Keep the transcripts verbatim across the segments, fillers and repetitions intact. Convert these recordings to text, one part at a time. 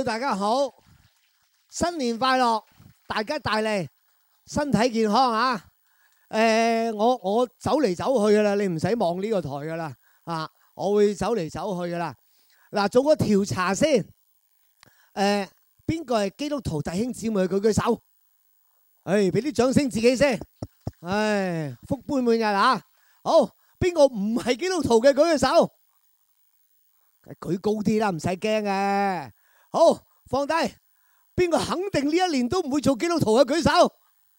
大家好，新年快樂，大吉大利，身體健康啊！誒，我我走嚟走去噶啦，你唔使望呢個台噶啦，啊，我會走嚟走去噶啦。嗱，做個調查先，誒，邊個係基督徒弟兄姊妹舉舉手？誒，俾啲掌聲自己先。唉，福杯滿溢啊！好，邊個唔係基督徒嘅舉舉手？舉高啲啦，唔使驚嘅。好，放低。邊個肯定呢一年都唔會做基督徒嘅舉手？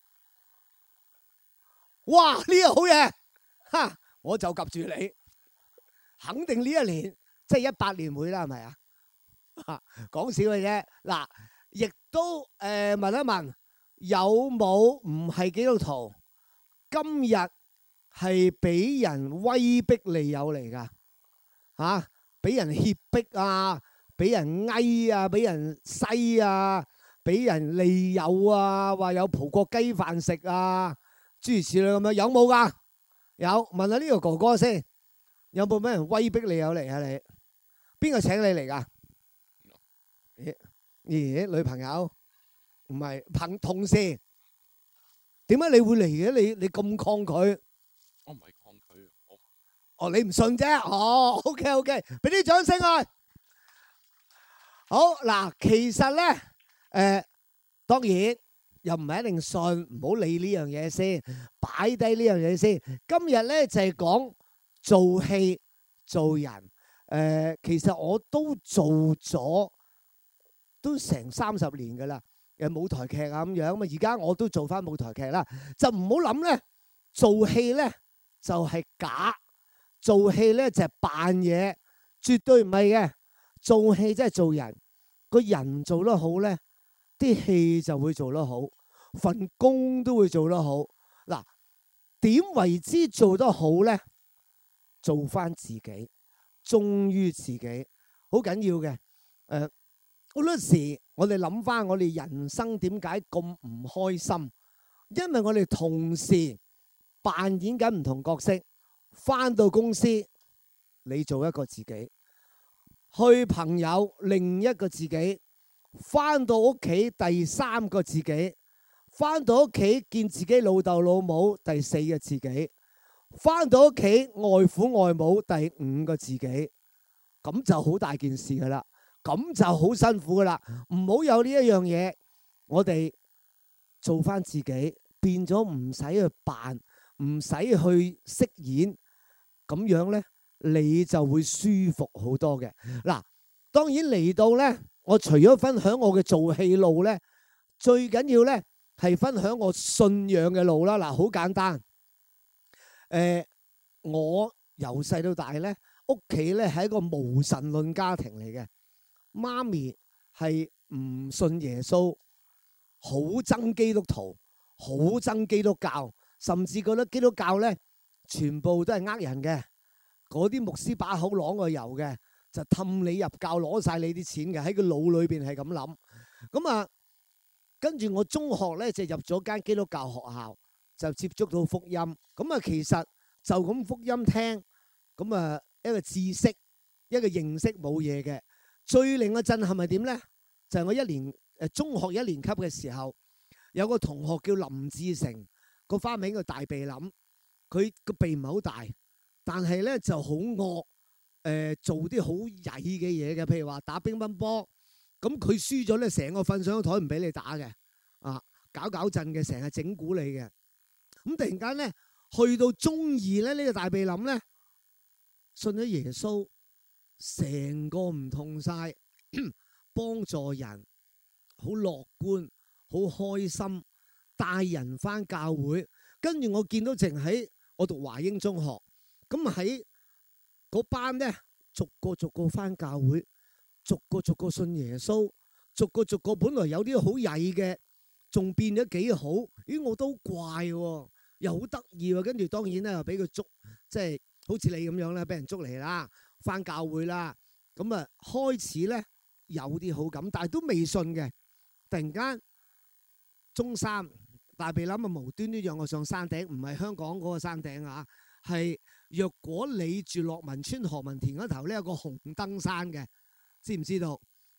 哇！呢個好嘢，哈！我就及住你，肯定呢一年即係一八年會啦，係咪啊？講笑嘅啫。嗱，亦都誒問一問，有冇唔係基督徒今日係俾人威逼利誘嚟㗎？嚇，俾人脅迫啊，俾人翳啊，俾人西啊，俾人利誘啊，話有葡國雞飯食啊，諸如此類咁樣，有冇㗎？有，問下呢個哥哥先，有冇俾人威逼利誘嚟啊？你邊個請你嚟㗎？咦咦，女朋友唔係朋同事，點解你會嚟嘅？你你咁抗拒？ 我唔係抗拒，我哦，你唔信啫。哦，OK OK，俾啲掌聲啊！好嗱，其實咧，誒，當然又唔係一定信，唔好理呢樣嘢先，擺低呢樣嘢先。今日咧就係講做戲做人。誒，其實我都做咗都成三十年噶啦，誒舞台劇啊咁樣，咁啊而家我都做翻舞台劇啦。就唔好諗咧，做戲咧就係假，做戲咧就係扮嘢，絕對唔係嘅。做戲真係做人，個人做得好咧，啲戲就會做得好，份工都會做得好。嗱，點為之做得好咧？做翻自己，忠於自己，好緊要嘅。誒，好多時我哋諗翻我哋人生點解咁唔開心？因為我哋同時扮演緊唔同角色，翻到公司你做一個自己，去朋友另一個自己，翻到屋企第三個自己，翻到屋企見自己老豆老母第四個自己，翻到屋企外父外母第五個自己，咁就好大件事噶啦，咁就好辛苦噶啦。唔好有呢一樣嘢，我哋做翻自己，變咗唔使去扮，唔使去飾演，咁樣咧你就會舒服好多嘅。嗱，當然嚟到咧，我除咗分享我嘅做戲路咧，最緊要咧係分享我信仰嘅路啦。嗱，好簡單。誒，我由細到大咧，屋企咧係一個無神論家庭嚟嘅。媽咪係唔信耶穌，好憎基督徒，好憎基督教，甚至覺得基督教咧全部都係呃人嘅，嗰啲牧師把口啷個油嘅，就氹你入教攞晒你啲錢嘅，喺個腦裏邊係咁諗。咁啊，跟住我中學咧就入咗間基督教學校，就接觸到福音。咁啊，其實就咁福音聽，咁啊一個知識，一個認識冇嘢嘅。最令我震撼係點咧？就係我一年誒中學一年級嘅時候，有個同學叫林志成，個花名叫大鼻林。佢個鼻唔係好大，但係咧就好惡，誒做啲好曳嘅嘢嘅，譬如話打乒乓波，咁佢輸咗咧，成個瞓上台唔俾你打嘅，啊搞搞震嘅，成日整蠱你嘅。咁突然間咧，去到中二咧，呢個大鼻林咧信咗耶穌，成個唔同晒，幫助人，好樂觀，好開心，帶人翻教會。跟住我見到淨喺我讀華英中學，咁喺嗰班咧，逐個逐個翻教會，逐個逐個信耶穌，逐個逐個本來有啲好曳嘅，仲變咗幾好。咦，我都怪喎，又好得意喎。跟住當然咧又俾佢捉，即係好似你咁樣咧，俾人捉嚟啦，翻教會啦。咁啊開始咧有啲好感，但係都未信嘅。突然間中三大鼻林啊，無端端讓我上山頂，唔係香港嗰個山頂啊，係若果你住樂民村何文田嗰頭咧，有個紅燈山嘅，知唔知道？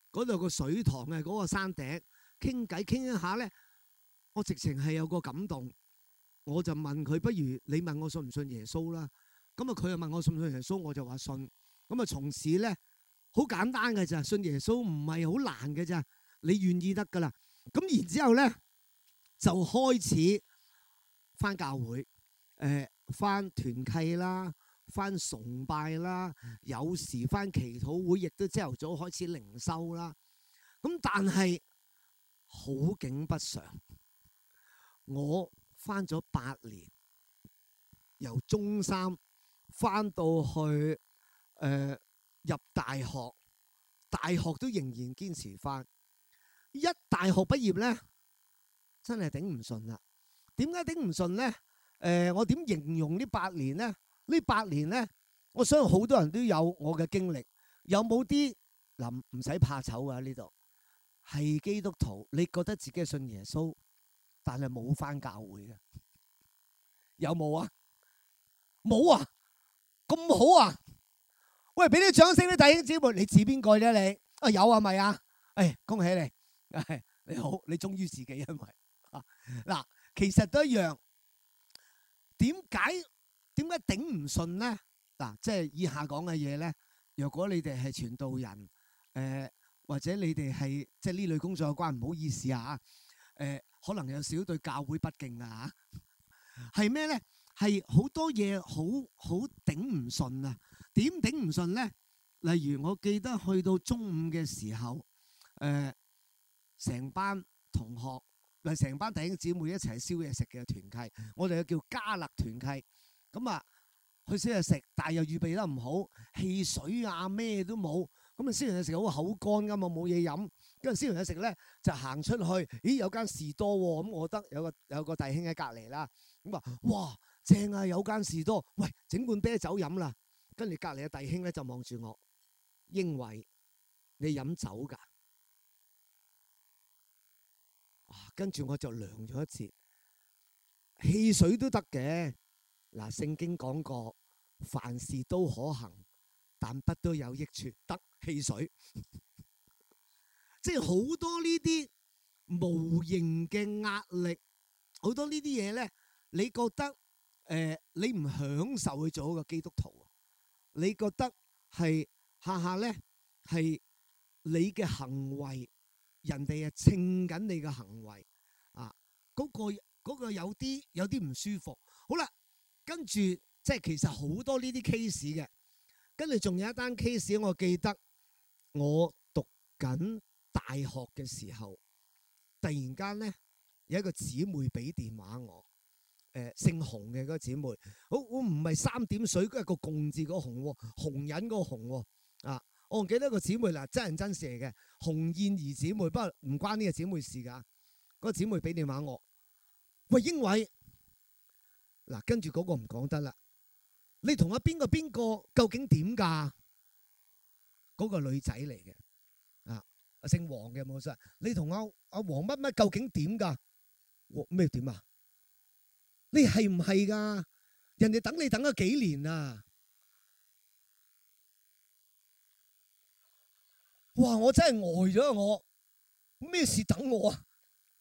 嗰度個水塘嘅嗰個山頂傾偈傾一下咧，我直情係有個感動，我就問佢：不如你問我信唔信耶穌啦？咁啊，佢又問我信唔信耶穌，我就話信。咁啊，從此咧好簡單嘅咋，信耶穌唔係好難嘅咋，你願意得噶啦。咁然之後咧就開始翻教會，誒翻團契啦，翻崇拜啦，有時翻祈禱會，亦都朝頭早開始靈修啦。咁但係好景不常，我翻咗八年，由中三翻到去誒、呃、入大學，大學都仍然堅持翻。一大學畢業咧，真係頂唔順啦。點解頂唔順咧？誒、呃，我點形容呢八年咧？呢八年咧，我相信好多人都有我嘅經歷。有冇啲嗱唔使怕醜啊？呢度係基督徒，你覺得自己係信耶穌，但係冇返教會嘅，有冇啊？冇啊？咁好啊？喂，俾啲掌聲啲弟兄姊妹，你指邊個啫你？啊有啊咪啊？誒，恭喜你！誒，你好，你忠於自己，因為啊嗱，其實都一樣。點解點解頂唔順咧？嗱，即係以下講嘅嘢咧，若果你哋係傳道人，誒或者你哋係即係呢類工作有關，唔好意思啊，誒可能有少少對教會不敬啊嚇。係咩咧？係好多嘢好好頂唔順啊！點頂唔順咧？例如我記得去到中午嘅時候，誒成班同學，唔係成班弟兄姊妹一齊燒嘢食嘅團契，我哋叫加勒團契。咁啊，去燒嘢食，但係又預備得唔好，汽水啊咩都冇。咁啊，燒完嘢食好口乾噶嘛，冇嘢飲。跟住燒完嘢食咧，就行出去，咦有間士多喎，咁我覺得有個有個弟兄喺隔離啦。咁話哇正啊，有間士多，喂整罐啤酒飲啦。跟住隔離嘅弟兄咧就望住我，英偉你飲酒㗎？跟住我就涼咗一截，汽水都得嘅。嗱，聖經講過，凡事都可行，但不都有益處。得汽水，即係好多呢啲無形嘅壓力，好多呢啲嘢咧，你覺得誒、呃、你唔享受去做一個基督徒，你覺得係下下咧係你嘅行為。人哋係稱緊你嘅行為啊，嗰、嗰個嗰個有啲有啲唔舒服。好啦，跟住即係其實好多呢啲 case 嘅，跟住仲有一單 case， 我記得我讀緊大學嘅時候，突然間咧有一個姊妹俾電話我，誒、呃、姓洪嘅嗰個姊妹，好我唔係三點水嗰個共字嗰個洪喎，紅人嗰個洪喎啊。我唔記得個姊妹嗱，真人真事嚟嘅，洪燕兒姊妹，不過唔關呢個姊妹事㗎。嗰、那個姊妹俾電話我，喂英偉，嗱跟住嗰個唔講得啦，你同阿邊個邊個究竟點㗎？嗰、那個女仔嚟嘅，啊，姓黃嘅冇錯，你同阿阿黃乜乜究竟點㗎？咩點啊？你係唔係㗎？人哋等你等咗幾年啊！哇！我真係呆咗，我咩事等我啊？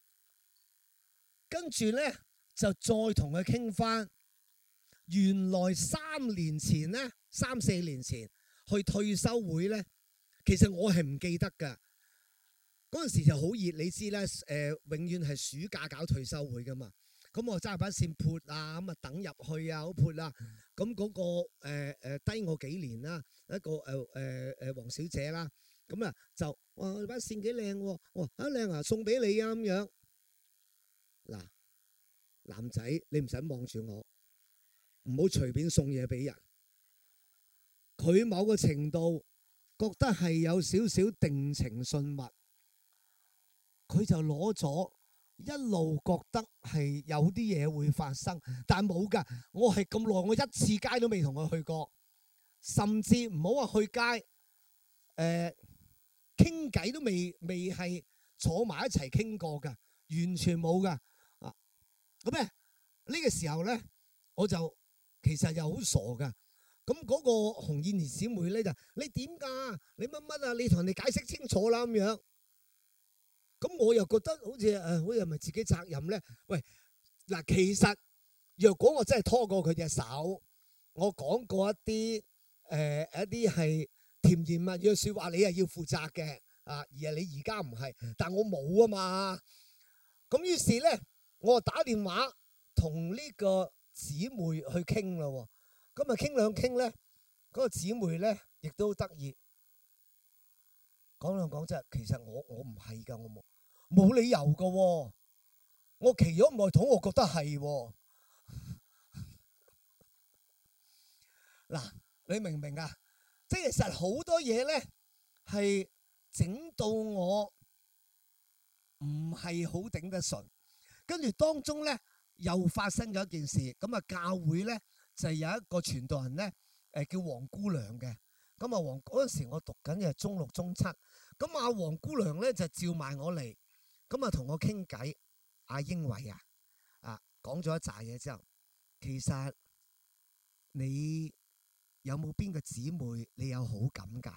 跟住咧就再同佢傾翻，原來三年前咧，三四年前去退休會咧，其實我係唔記得㗎。嗰陣時就好熱，你知啦，誒、呃，永遠係暑假搞退休會㗎嘛。咁我揸把扇潑啊，咁啊等入去啊，好潑啊。咁嗰、那個誒誒、呃、低我幾年啦，一個誒誒誒黃小姐啦。咁啊就哇把扇幾靚喎，哇啊靚啊，送俾你啊咁樣。嗱，男仔你唔使望住我，唔好隨便送嘢俾人。佢某個程度覺得係有少少定情信物，佢就攞咗，一路覺得係有啲嘢會發生，但冇㗎。我係咁耐，我一次街都未同佢去過，甚至唔好話去街，誒、呃。傾偈都未未係坐埋一齊傾過㗎，完全冇㗎啊！咁咧呢個時候咧，我就其實又好傻㗎。 咁嗰個洪燕兒姊妹咧就你點㗎？你乜乜啊？你同人哋解釋清楚啦咁樣。咁我又覺得好似誒，好似係咪自己責任咧？喂，嗱，其實若果我真係拖過佢隻手，我講過一啲誒、呃、一啲係甜言蜜語嘅説話，你係要負責嘅啊，而係你而家唔係，但我冇啊嘛。咁於是咧，我就打電話同呢個姊妹去傾啦喎。咁啊傾兩傾咧，嗰、那個姊妹咧亦都得意。講兩講啫，其實我我唔係㗎，我冇冇理由㗎喎。我騎咗外土，我覺得係喎。嗱，你明唔明啊？即係其實好多嘢咧係整到我唔係好頂得順，跟住當中咧又發生咗一件事。咁啊，教會咧就有一個傳道人咧，誒叫黃姑娘嘅。咁啊，黃嗰陣時我讀緊嘅係中六中七。咁啊，黃姑娘咧就召埋我嚟，咁啊同我傾偈。阿英偉啊，啊講咗一紮嘢之後，其實你有冇邊個姊妹你有好感㗎？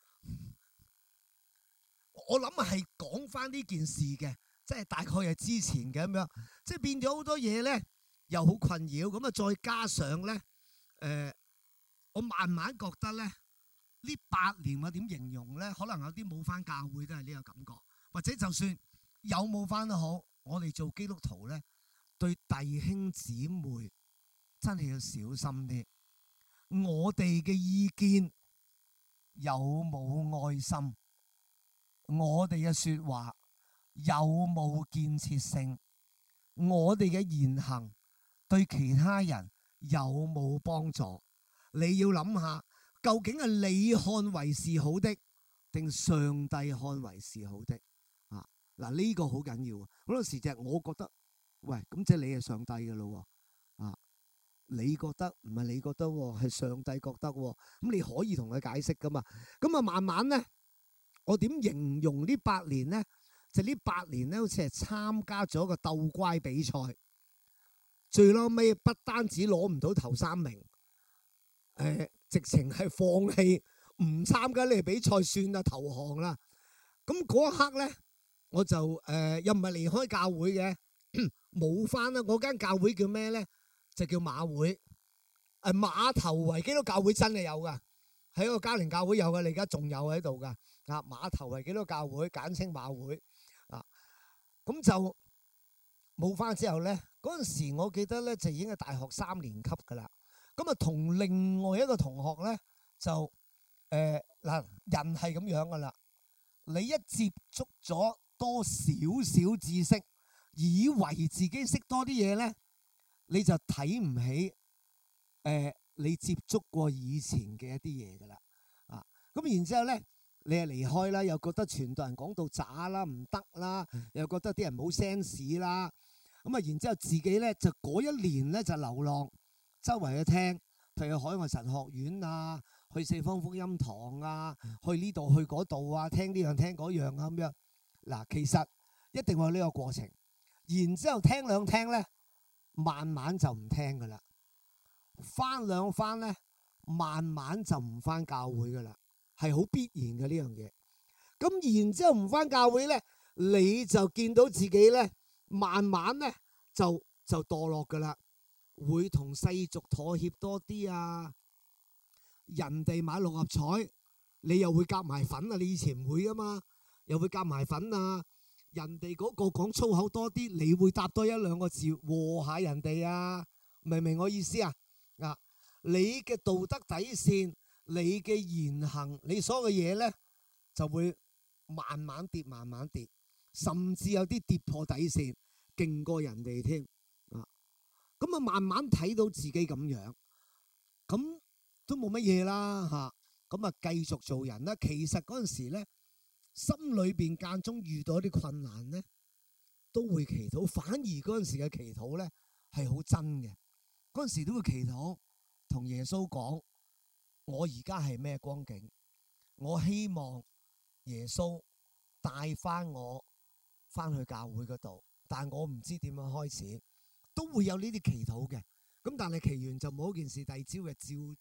我諗係講翻呢件事嘅，即係大概係之前嘅咁樣，即係變咗好多嘢咧，又好困擾。咁啊，再加上咧，誒、呃，我慢慢覺得咧，呢八年我點形容咧？可能有啲冇翻教會都係呢個感覺，或者就算有冇翻都好，我哋做基督徒咧，對弟兄姊妹真係要小心啲。我哋嘅意見有冇愛心？我哋嘅説話有冇建設性？我哋嘅言行對其他人有冇幫助？你要諗下，究竟係你看為是好的，定上帝看為是好的？啊，嗱，呢個好緊要。好多時就係我覺得，喂，咁即係你係上帝嘅咯喎，啊，你覺得唔係你覺得喎，係上帝覺得喎，咁你可以同佢解釋噶嘛。咁啊，慢慢咧。我點形容呢八年咧？就呢八年咧，好似係參加咗個鬥乖比賽，最撈尾不單止攞唔到頭三名，誒、呃，直情係放棄唔參加呢個比賽，算啦，投降啦。咁嗰一刻咧，我就誒、呃、又唔係離開教會嘅，冇返啦。嗰間教會叫咩咧？就叫馬會，誒、呃、馬頭圍基督教會真係有㗎。喺個嘉年教會有嘅，你而家仲有喺度㗎。啊，馬頭圍基督教會，簡稱馬會。啊，咁就冇翻之後咧，嗰陣時我記得咧就已經係大學三年級㗎啦。咁啊，同另外一個同學咧就誒嗱、呃，人係咁樣㗎啦。你一接觸咗多少少知識，以為自己識多啲嘢咧，你就睇唔起誒。呃你接觸過以前嘅一啲嘢㗎啦，啊，咁然之後咧，你係離開啦，又覺得傳道人講到渣啦，唔得啦，又覺得啲人冇 sense 啦，咁啊，然之後自己咧就嗰一年咧就流浪，周圍去聽，譬如海外神學院啊，去四方福音堂啊，去呢度去嗰度啊，聽呢樣聽嗰樣啊咁樣。嗱，其實一定會有呢個過程，然之後聽兩聽咧，慢慢就唔聽㗎啦。翻兩翻咧，慢慢就唔翻教會噶啦，係好必然嘅呢樣嘢。咁然之後唔翻教會咧，你就見到自己咧，慢慢咧就就墮落噶啦，會同世俗妥協多啲啊。人哋買六合彩，你又會夾埋粉啊！你以前唔會噶嘛，又會夾埋粉啊。人哋嗰個講粗口多啲，你會答多一兩個字和下人哋啊？明唔明我意思啊？啊！你嘅道德底線，你嘅言行，你所有嘅嘢咧，就會慢慢跌，慢慢跌，甚至有啲跌破底線，勁過人哋添啊！咁啊，慢慢睇到自己咁樣，咁都冇乜嘢啦嚇。咁啊，繼續做人啦。其實嗰陣時咧，心裏邊間中遇到啲困難咧，都會祈禱。反而嗰陣時嘅祈禱咧係好真嘅。嗰陣時都會祈禱，同耶穌講：我而家係咩光景？我希望耶穌帶翻我翻去教會嗰度，但我唔知點樣開始，都會有呢啲祈禱嘅。咁但係祈完就冇一件事，第二朝嘅照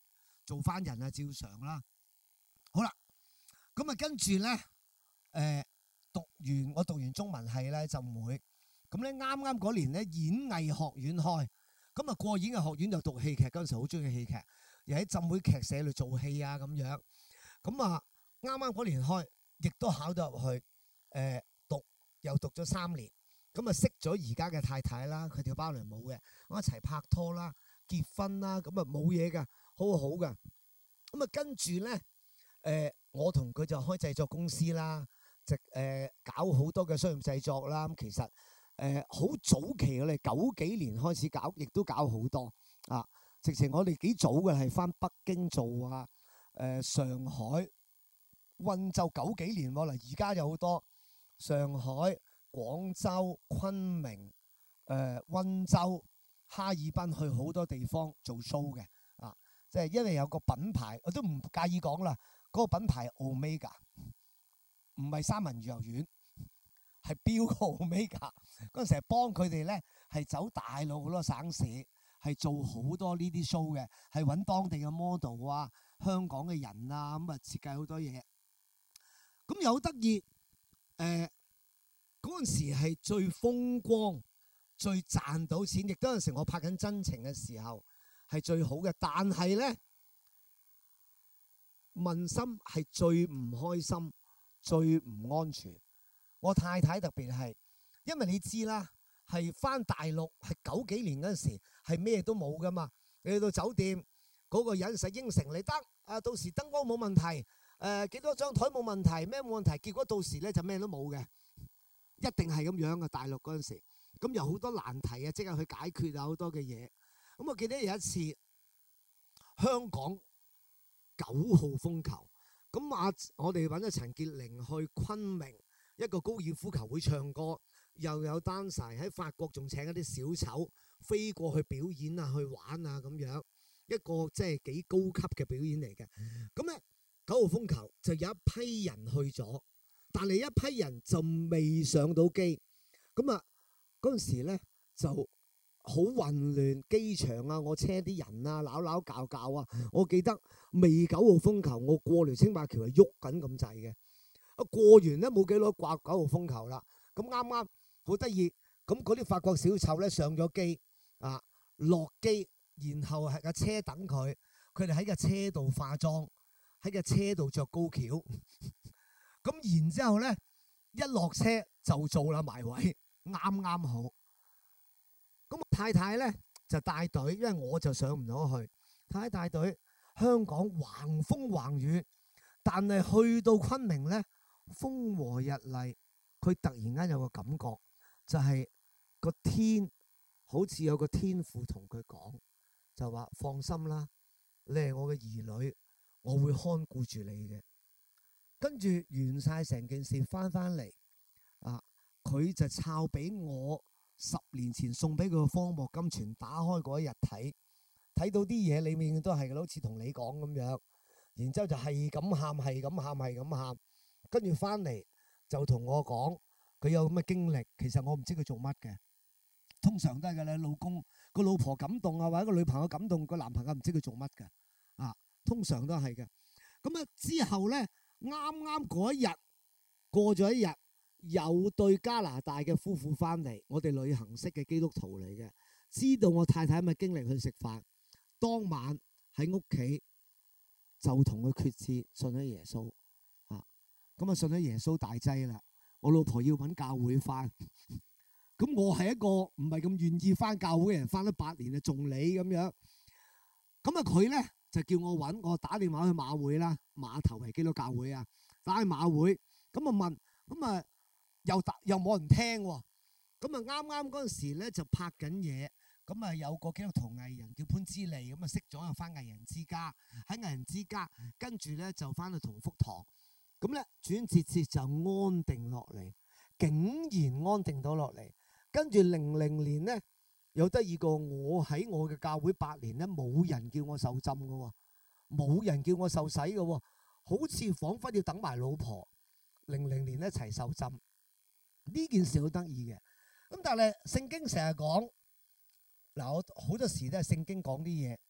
做翻人啊，照常啦。好啦，咁啊跟住咧，誒、呃、讀完我讀完中文系咧浸會，咁咧啱啱嗰年咧演藝學院開，咁啊過演藝學院就讀戲劇，嗰陣時好中意戲劇，又喺浸會劇社度做戲啊咁樣。咁啊啱啱嗰年開，亦都考咗入去，誒、呃、讀又讀咗三年，咁啊識咗而家嘅太太啦，佢跳芭蕾舞嘅，我一齊拍拖啦、結婚啦，咁啊冇嘢噶，好好噶。咁啊跟住咧。誒、呃，我同佢就開製作公司啦，就誒、呃、搞好多嘅商業製作啦。咁其實誒好、呃、早期我哋九幾年開始搞，亦都搞好多啊。直情我哋幾早嘅係返北京做啊，誒、呃、上海、溫州九幾年喎。嗱，而家有好多上海、廣州、昆明、誒、呃、溫州、哈爾濱去好多地方做 show 嘅啊。即係因為有個品牌，我都唔介意講啦。嗰個品牌 Omega 唔係三文魚油丸，係標個 Omega。嗰陣時係幫佢哋咧係走大陸好多省市，係做好多呢啲 show 嘅，係揾當地嘅 model 啊、香港嘅人啊，咁啊設計好多嘢。咁又好得意，誒嗰陣時係最風光、最賺到錢，亦都有陣時我拍緊真情嘅時候係最好嘅。但係咧，問心係最唔開心、最唔安全。我太太特別係，因為你知啦，係返大陸係九幾年嗰陣時係咩都冇噶嘛。你去到酒店，嗰、嗰個人實應承你得，啊到時燈光冇問題，誒、呃、幾多張台冇問題，咩冇問題。結果到時咧就咩都冇嘅，一定係咁樣嘅。大陸嗰陣時，咁有好多難題啊，即刻去解決啊，好多嘅嘢。咁我記得有一次香港九號風球，咁啊，我哋揾咗陳潔靈去昆明一個高爾夫球會唱歌，又有 dancer 喺法國，仲請一啲小丑飛過去表演啊，去玩啊咁樣，一個即係幾高級嘅表演嚟嘅。咁咧九號風球就有一批人去咗，但係一批人就未上到機。咁啊嗰陣時咧就好混亂，機場啊，我車啲人啊，扭扭教教啊。我記得未九號風球，我過條青馬橋係喐緊咁滯嘅。啊過完咧冇幾耐掛九號風球啦。咁啱啱好得意，咁嗰啲法國小丑咧上咗機啊，落機，然後係架車等佢，佢哋喺架車度化妝，喺架車度着高轎。咁然之後咧一落車就做啦埋位，啱啱好。咁太太咧就帶隊，因為我就上唔到去。太太帶隊，香港橫風橫雨，但係去到昆明咧風和日麗。佢突然間有個感覺，就係、是、個天好似有個天父同佢講，就話放心啦，你係我嘅兒女，我會看顧住你嘅。跟住完晒成件事翻返嚟，啊，佢就抄俾我。十年前送俾佢個荒漠金泉，打開嗰一日睇，睇到啲嘢，你永遠都係好似同你講咁樣，然之後就係咁喊，係咁喊，係咁喊，跟住翻嚟就同我講佢有咁嘅經歷。其實我唔知佢做乜嘅，通常都係嘅咧，老公個老婆感動啊，或者個女朋友感動，個男朋友唔知佢做乜嘅，啊，通常都係嘅。咁啊之後咧，啱啱嗰一日過咗一日。有對加拿大嘅夫婦翻嚟，我哋旅行式嘅基督徒嚟嘅，知道我太太咪經歷去食飯，當晚喺屋企就同佢決志信咗耶穌啊，咁啊信咗耶穌大劑啦。我老婆要揾教會翻，咁我係一個唔係咁願意翻教會嘅人，翻咗八年啊，仲理咁樣。咁啊佢咧就叫我揾，我打電話去馬會啦，碼頭係基督教會啊，打去馬會，咁啊問，咁啊。又打又冇人聽喎，咁啊啱啱嗰陣時咧就拍緊嘢，咁啊有個基督徒藝人叫潘之利，咁啊識咗又翻藝人之家，喺藝人之家，跟住咧就翻去同福堂，咁咧轉節節就安定落嚟，竟然安定到落嚟，跟住零零年咧有得意過我喺我嘅教會八年咧冇人叫我受浸嘅喎，冇人叫我受洗嘅喎，好似彷彿要等埋老婆零零年一齊受浸。呢件事好得意嘅，咁但係聖經成日講嗱，我好多時都係聖經講啲嘢，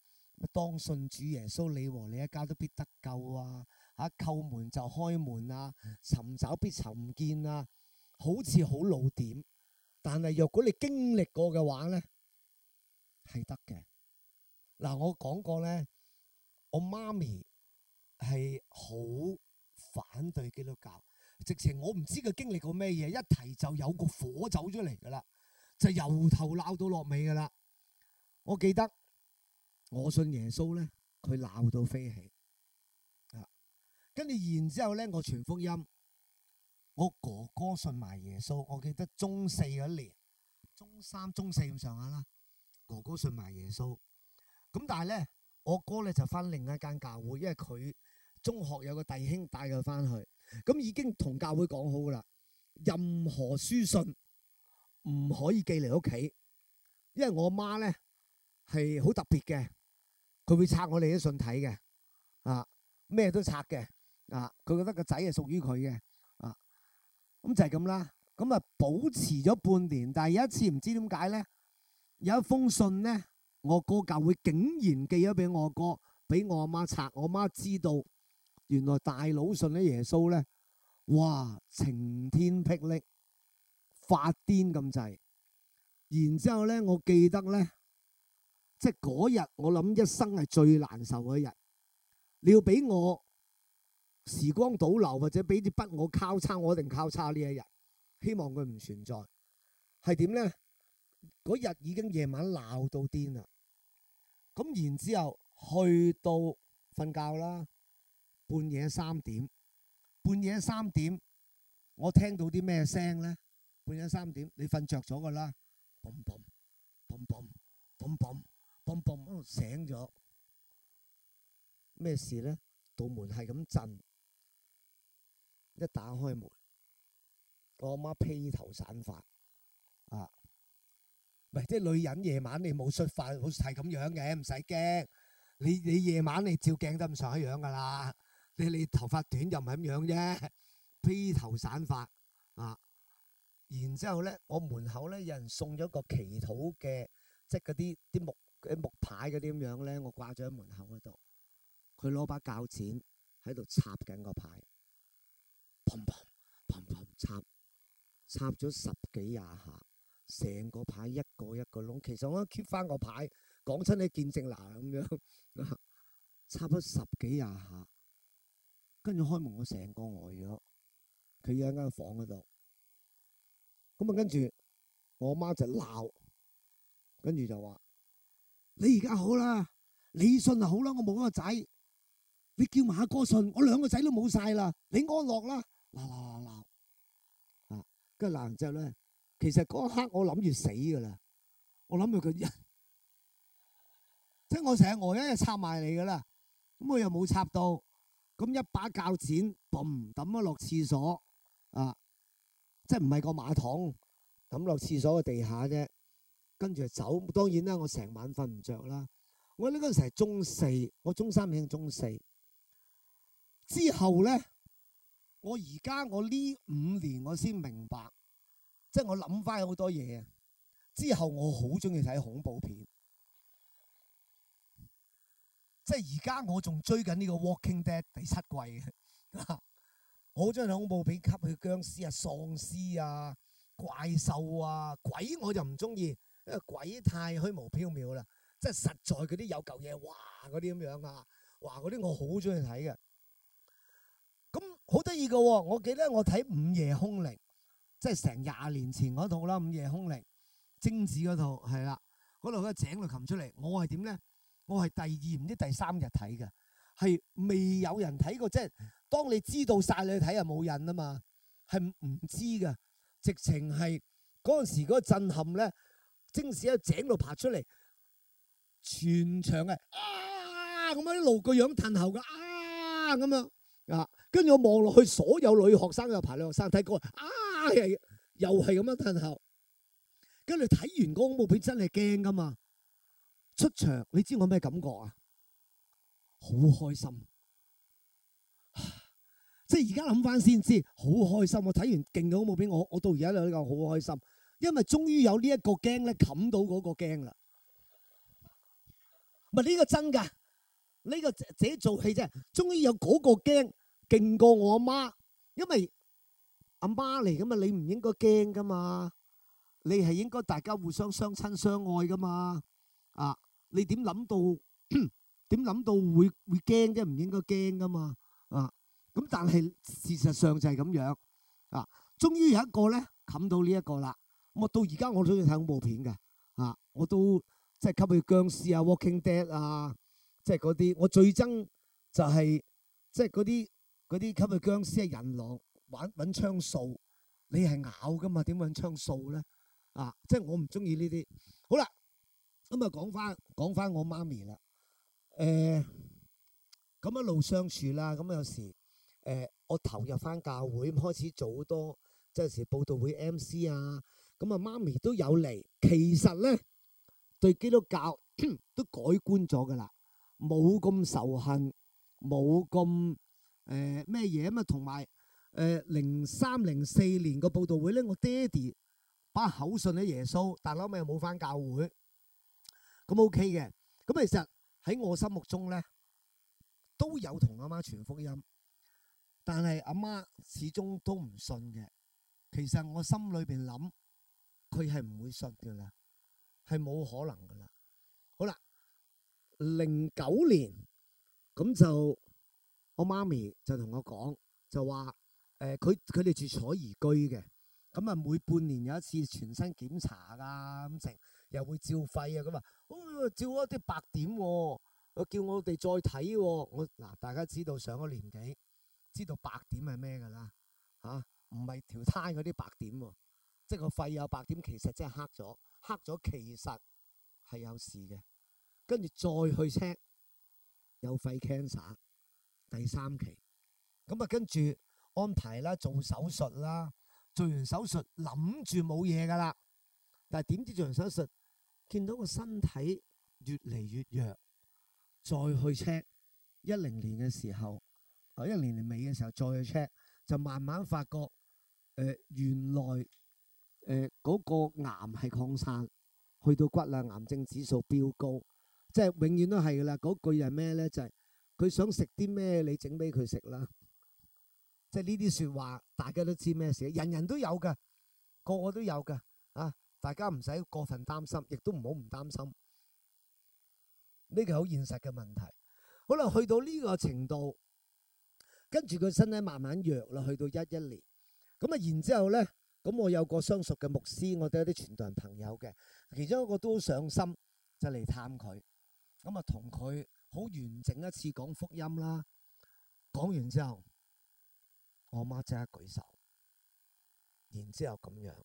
當信主耶穌，你和你一家都必得救啊！嚇，叩門就開門啊，尋找必尋見啊，好似好老點。但係若果你經歷過嘅話咧，係得嘅。嗱，我講過咧，我媽咪係好反對基督教，直情我唔知佢經歷過咩嘢，一提就有個火走出嚟噶啦，就由頭鬧到落尾噶啦。我記得我信耶穌咧，佢鬧到飛起啊！跟住然之後咧，我傳福音，我哥哥信埋耶穌。我記得中四嗰年，中三、中四咁上下啦，哥哥信埋耶穌。咁但係咧，我哥咧就翻另一間教會，因為佢中學有個弟兄帶佢翻去，咁已經同教會講好噶啦，任何書信唔可以寄嚟屋企，因為我媽咧係好特別嘅，佢會拆我哋啲信睇嘅，啊咩都拆嘅，啊佢覺得個仔係屬於佢嘅，啊咁就係咁啦。咁啊保持咗半年，但係有一次唔知點解咧，有一封信咧，我哥教會竟然寄咗俾我哥，俾我阿媽拆。我媽知道原來大佬信咗耶穌咧，哇晴天霹靂，發癲咁滯。然之後咧，我記得咧，即係嗰日我諗一生係最難受嗰一日。你要俾我時光倒流，或者俾啲筆我交叉，我一定交叉呢一日。希望佢唔存在。係點咧？嗰日已經夜晚鬧到癲啦。咁然之後去到瞓覺啦，半夜三點，半夜三點，我聽到啲咩聲咧？半夜三點，你瞓着咗噶啦，嘣嘣嘣嘣嘣嘣嘣嘣，醒咗。咩事咧？道門係咁震，一打開門，我阿媽披頭散髮啊！唔係，即係女人夜晚你冇出發，好似係咁樣嘅，唔使驚。你你夜晚你照鏡得咁上下樣噶啦。你你頭髮短又唔係咁樣啫，披頭散髮啊！然之後咧，我門口咧有人送咗個祈禱嘅，即係嗰啲啲木啲木牌嗰啲咁樣咧，我掛咗喺門口嗰度。佢攞把鉸剪喺度插緊個牌，砰砰砰砰插，插咗十幾廿下。成個牌一個一個窿，其實我 keep 翻個牌，講親你見證嗱咁樣，插咗十幾廿下，跟住開門我成個呆咗，佢喺間房嗰度，咁啊跟住我媽就鬧，跟住就話：你而家好啦，你信就好啦，我冇個仔，你叫埋阿哥信，我兩個仔都冇晒啦，你安樂啦，鬧鬧鬧鬧，啊，跟住鬧完之後咧。其實嗰一刻我諗住死噶啦，我諗住佢人，即係我成日呆一日插埋嚟噶啦，咁我又冇插到，咁一把鉸剪，嘣抌咗落廁所，啊，即係唔係個馬桶，抌落廁所嘅地下啫，跟住就走。當然啦，我成晚瞓唔着啦。我呢嗰陣時係中四，我中三已經中四。之後咧，我而家我呢五年我先明白。即係我諗翻好多嘢啊！之後我好中意睇恐怖片，即係而家我仲追緊呢個《Walking Dead》第七季嘅。我好中意睇恐怖片，吸血僵屍啊、喪屍啊、怪獸啊、鬼我就唔中意，因為鬼太虛無縹緲啦。即係實在嗰啲有嚿嘢，哇嗰啲咁樣啊，哇嗰啲我好中意睇嘅。咁好得意嘅喎，我記得我睇《午夜凶鈴》。即係成廿年前嗰套啦，《午夜凶鈴》貞子嗰套係啦，嗰度喺個井度擒出嚟。我係點咧？我係第二唔知第三日睇嘅，係未有人睇過。即係當你知道晒，你去睇又冇癮啊嘛，係唔知㗎。直情係嗰陣時嗰個震撼咧，貞子喺井度爬出嚟，全場係啊咁樣一路個樣褪後嘅啊咁樣啊，跟住我望落去，所有女學生有排女學生睇過啊。又係咁樣褪後，跟住睇完嗰恐怖片真係驚噶嘛！出場你知我咩感覺啊？好開心，即係而家諗翻先知，好開心。我睇完勁嘅恐怖片，我我到而家都呢個好開心，因為終於有呢一個驚咧冚到嗰個驚啦。 唔係呢個真㗎，呢個自己做戲啫。終於有嗰個驚勁過我阿媽，因為阿媽嚟㗎嘛，你唔應該驚㗎嘛，你係應該大家互相相親相愛㗎嘛。啊，你點諗到點諗到會會驚啫？唔應該驚㗎嘛。啊，咁但係事實上就係咁樣。啊，終於有一個咧冚到呢一個啦。我到而家我都中意睇恐怖片嘅。啊，我都即係吸血僵屍啊、Walking Dead 啊，即係嗰啲。我最憎就係即係嗰啲嗰啲吸血僵屍係人狼玩揾槍掃，你係咬噶嘛？點揾槍掃咧？啊，即係我唔中意呢啲。好啦，咁啊講翻講翻我媽咪啦。誒，咁一路相處啦，咁有時誒我投入翻教會，開始做好多即係有時佈道會 M C 啊。咁啊，媽咪都有嚟，其實咧對基督教都改觀咗噶啦，冇咁仇恨，冇咁誒咩嘢啊嘛。同埋誒零三零四年個佈道會咧，我爹哋把口信喺耶穌，但係後尾又冇翻教會，咁 OK 嘅。咁其實喺我心目中咧都有同阿媽傳福音，但係阿媽始終都唔信嘅。其實我心裏邊諗，佢係唔會信㗎啦，係冇可能㗎啦。好啦，零九年咁就我媽咪就同我講，就話誒佢佢哋住楚怡居嘅，咁啊每半年有一次全身檢查啊，咁成又會照肺啊，咁啊，哦照一啲白點喎，叫我哋再睇喎。我嗱大家知道上咗年紀，知道白點係咩㗎啦嚇？唔係條胎嗰啲白點喎。即係個肺有白點，其實真係黑咗，黑咗其實係有事嘅。跟住再去 check 有肺 cancer 第三期，咁啊跟住安排啦，做手術啦，做完手術諗住冇嘢㗎啦，但係點知做完手術見到個身體越嚟越弱，再去 check 一零年嘅時候，啊一零年尾嘅時候再去 check，就慢慢發覺誒、呃、原來。誒嗰、呃那個癌係擴散，去到骨啦，癌症指數飆高，即係永遠都係噶啦。嗰句係咩咧？就係、是、佢想食啲咩，你整俾佢食啦。即係呢啲説話，大家都知咩事，人人都有噶，個個都有噶啊！大家唔使過分擔心，亦都唔好唔擔心。呢個好現實嘅問題。好啦，去到呢個程度，跟住佢身體慢慢弱啦，去到一一年，咁啊，然之後咧。咁我有個相熟嘅牧師，我哋有啲傳道人朋友嘅，其中一個都上心就嚟探佢，咁啊同佢好完整一次講福音啦。講完之後，我媽即刻舉手，然之後咁樣，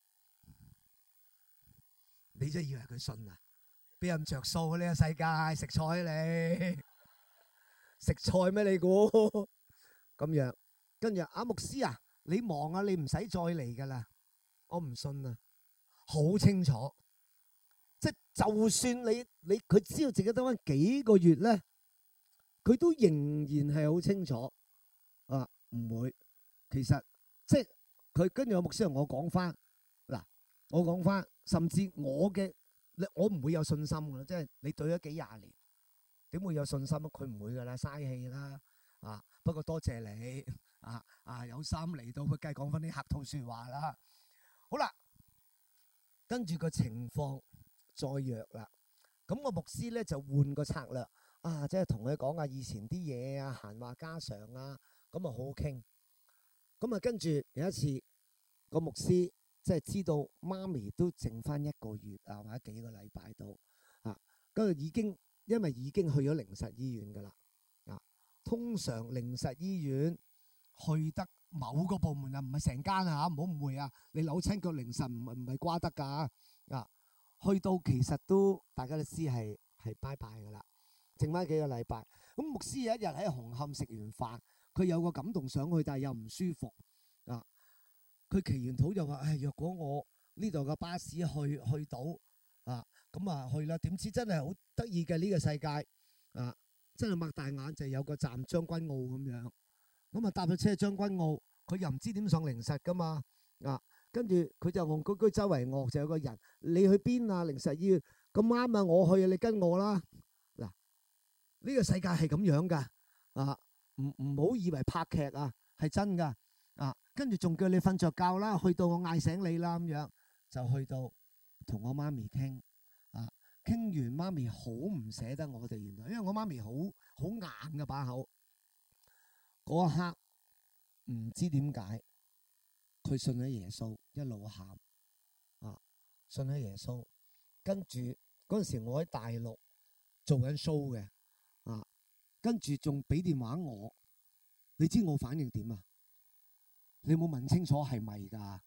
你真係以為佢信啊？邊有咁着數啊？呢個世界食菜你食菜咩？你估咁樣？跟住阿牧師啊！你忙啊！你唔使再嚟噶啦，我唔信啊！好清楚，即係就算你你佢知道自己得翻幾個月咧，佢都仍然係好清楚啊！唔會，其實即係佢跟住個牧師同我講翻嗱，我講翻，甚至我嘅我唔會有信心噶啦，即係你對咗幾廿年，點會有信心啊？佢唔會噶啦，嘥氣啦啊！不過多謝你。啊啊有心嚟到，佢梗係講翻啲客套説話啦。好啦，跟住個情況再弱啦，咁個牧師咧就換個策略啊，即係同佢講下以前啲嘢啊，閒話家常啊，咁啊好好傾。咁啊跟住有一次個牧師即係知道媽咪都剩翻一個月啊，或者幾個禮拜到啊，跟住已經因為已經去咗靈實醫院噶啦啊，通常靈實醫院。去得某個部門啊，唔係成間啊，唔好誤會啊！你扭親腳凌晨唔係唔係瓜得㗎啊！去到其實都大家都知係係拜拜㗎啦，剩翻幾個禮拜。咁牧師有一日喺紅磡食完飯，佢有個感動想去，但係又唔舒服啊！佢祈完禱就話：唉、哎，若果我呢度嘅巴士去去到啊，咁啊去啦！點知真係好得意嘅呢個世界啊！真係擘大眼就有個站將軍澳咁樣。咁啊搭咗車將軍澳，佢又唔知點上靈實噶嘛啊！跟住佢就戇居居周圍惡，就有個人，你去邊啊？靈實醫院咁啱啊！我去啊，你跟我啦嗱。 呢個世界係咁樣噶啊！唔唔好以為拍劇啊，係真噶啊！跟住仲叫你瞓着覺啦，去到我嗌醒你啦咁樣，就去到同我媽咪傾啊，傾完媽咪好唔捨得我哋，原來因為我媽咪好好硬嘅把口，嗰一刻唔知點解佢信咗耶穌，一路喊啊，信咗耶穌，跟住嗰陣時我喺大陸做緊 show 嘅啊，跟住仲俾電話我，你知我反應點啊？你有冇問清楚係咪㗎？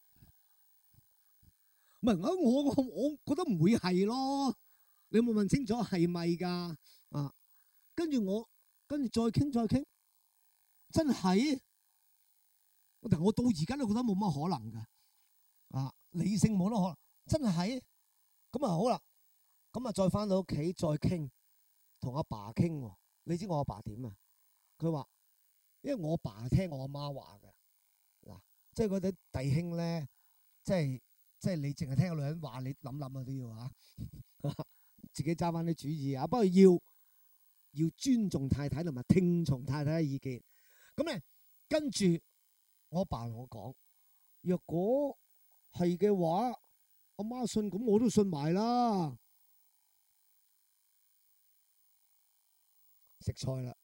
唔係我我我我覺得唔會係咯，你有冇問清楚係咪㗎？啊，跟住我跟住再傾再傾，真係，但我到而家都覺得冇乜可能㗎，啊，理性冇得可能，真係，咁啊好啦，咁啊再翻到屋企再傾，同阿爸傾喎，你知我阿爸點啊？佢話，因為我阿爸聽我阿媽話嘅。嗱，即係嗰啲弟兄咧，即係即係你淨係聽個女人話，你諗諗啊都要啊，自己揸翻啲主意啊。不過要要尊重太太同埋聽從太太嘅意見。咁咧，跟住我爸同我講，若果係嘅話，阿媽信，咁我都信埋啦。食菜啦，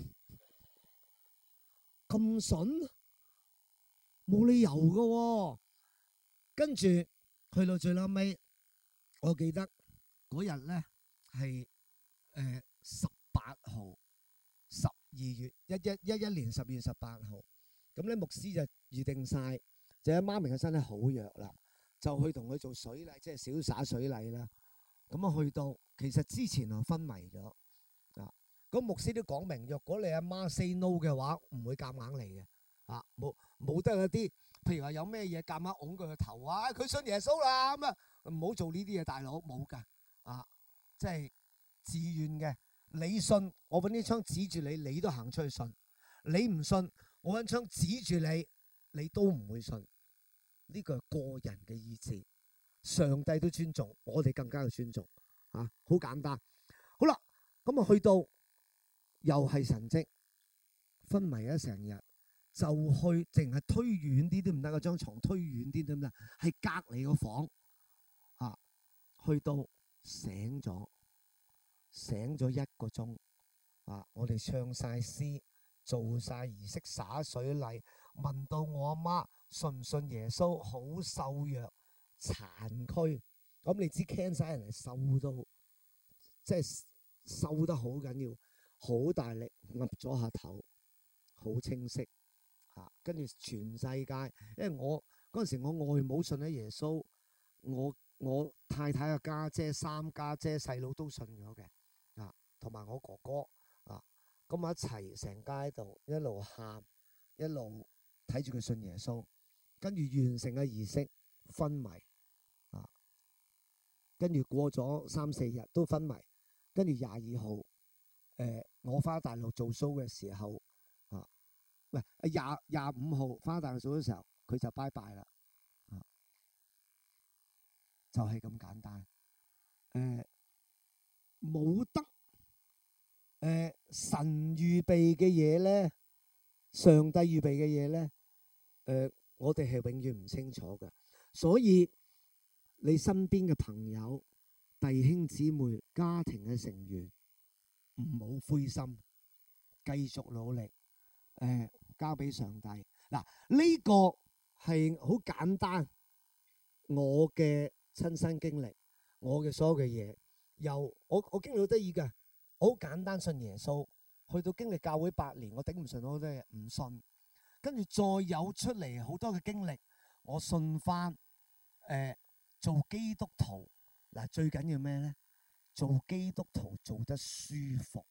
咁筍？冇理由㗎喎，跟住去到最後尾，我記得嗰日咧係誒十八號，十二月一一一一年十二月十八號，咁咧牧師就預定晒，就喺媽咪嘅身體好弱啦，就去同佢做水禮，即係小灑水禮啦。咁啊去到，其實之前啊昏迷咗啊，咁牧師都講明，若果你阿媽 say no 嘅話，唔會夾硬嚟嘅。啊，冇冇得一啲，譬如話有咩嘢夾硬㧬佢個頭啊，佢信耶穌啦咁啊，唔好做呢啲嘢，大佬冇㗎，啊，即係自願嘅。你信，我揾啲槍指住你，你都行出去信；你唔信，我揾槍指住你，你都唔會信。呢個係個人嘅意志，上帝都尊重，我哋更加要尊重。啊，好簡單。好啦，咁啊去到又係神蹟，昏迷咗成日。就去淨係推遠啲都唔得，個張床推遠啲都唔得，係隔離個房啊，去到醒咗，醒咗一個鐘啊！我哋唱晒詩，做晒儀式，灑水禮，問到我阿媽信唔信耶穌，好瘦弱殘軀，咁你知 cancer 人係瘦到，即係瘦得好緊要，好大力岌咗下頭，好清晰。啊！跟住全世界，因為我嗰陣時我外母信咗耶穌，我我太太嘅家姐、三家姐、細佬都信咗嘅，啊，同埋我哥哥啊，咁我一齊成街喺度一路喊，一路睇住佢信耶穌，跟住完成嘅儀式昏迷，啊，跟住過咗三四日都昏迷，跟住廿二號，誒，我返大陸做 show 嘅時候。喂，廿廿五號翻大陸做嘅時候，佢就拜拜啦，啊，就係、是、咁簡單。誒、呃，冇得誒、呃、神預備嘅嘢咧，上帝預備嘅嘢咧，誒、呃，我哋係永遠唔清楚嘅。所以你身邊嘅朋友、弟兄姊妹、家庭嘅成員，唔好灰心，繼續努力。誒、呃，交俾上帝。嗱，呢個係好簡單，我嘅親身經歷，我嘅所有嘅嘢，由我我經歷好得意㗎，好簡單信耶穌，去到經歷教會八年，我頂唔順好多嘢唔信，跟住再有出嚟好多嘅經歷，我信翻，誒、呃，做基督徒，嗱，最緊要咩咧？做基督徒做得舒服。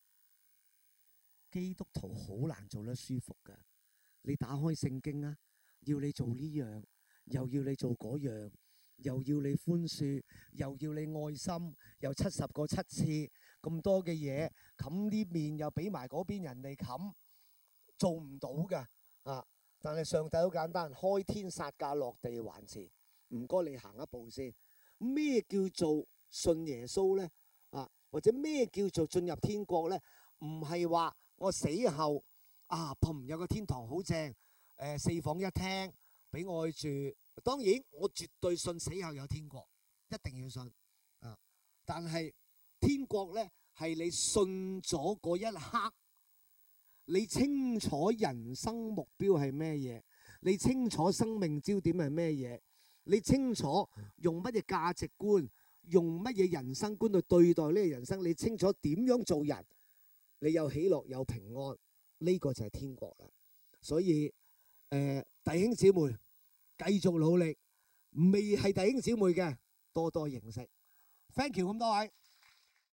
基督徒好難做得舒服㗎，你打開聖經啊，要你做呢樣，又要你做嗰樣，又要你寬恕，又要你愛心，又七十個七次咁多嘅嘢，冚啲面又俾埋嗰邊人哋冚，做唔到㗎啊！但係上帝好簡單，開天殺價落地還錢，唔該你行一步先。咩叫做信耶穌咧？啊， 或者咩叫做進入天國咧？唔係話我死後啊，砰有個天堂好正，誒四房一廳俾我去住。當然我絕對信死後有天國，一定要信啊！但係天國咧係你信咗嗰一刻，你清楚人生目標係咩嘢，你清楚生命焦點係咩嘢，你清楚用乜嘢價值觀，用乜嘢人生觀去對待呢個人生，你清楚點樣做人，你有喜樂有平安，呢個就係天國啦。所以誒，弟兄姊妹繼續努力，未係弟兄姊妹嘅多多認識。Thank you 咁多位。